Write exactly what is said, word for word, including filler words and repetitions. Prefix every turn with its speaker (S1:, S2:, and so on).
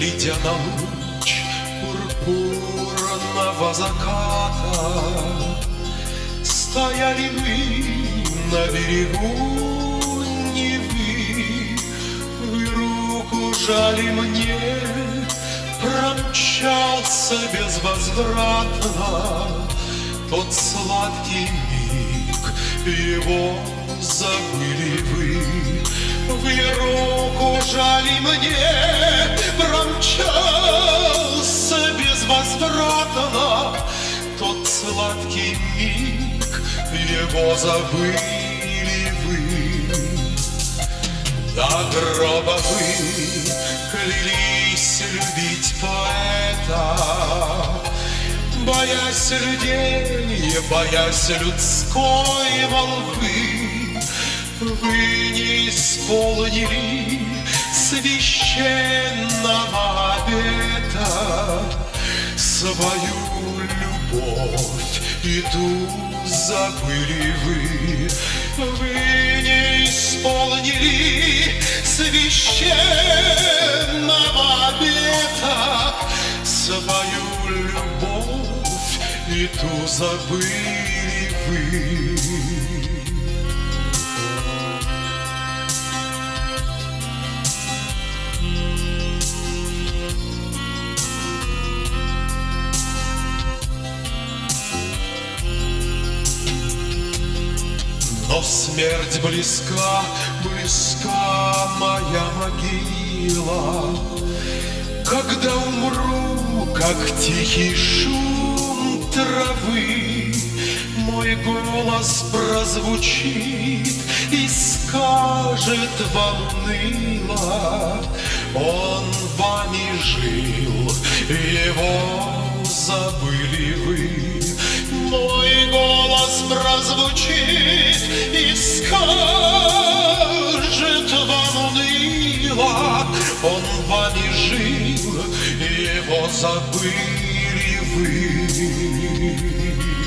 S1: Глядя на луч пурпурного заката, стояли мы на берегу Невы, и руку жали мне, промчался безвозвратно тот сладкий миг, его забыли вы. Вы руку жали мне, промчался безвозвратно тот сладкий миг, его забыли вы. До гроба вы клялись любить поэта, боясь людей, боясь людской молвы. Вы не исполнили священного обета, свою любовь и ту забыли вы. Вы не исполнили священного обета, свою любовь и ту забыли вы. Но смерть близка, близка моя могила. Когда умру, как тихий шум травы, мой голос прозвучит и скажет вам уныло: он вами жил, его забыли вы. Мой голос прозвучит и скажет вам уныло: он вами жил, его забыли вы.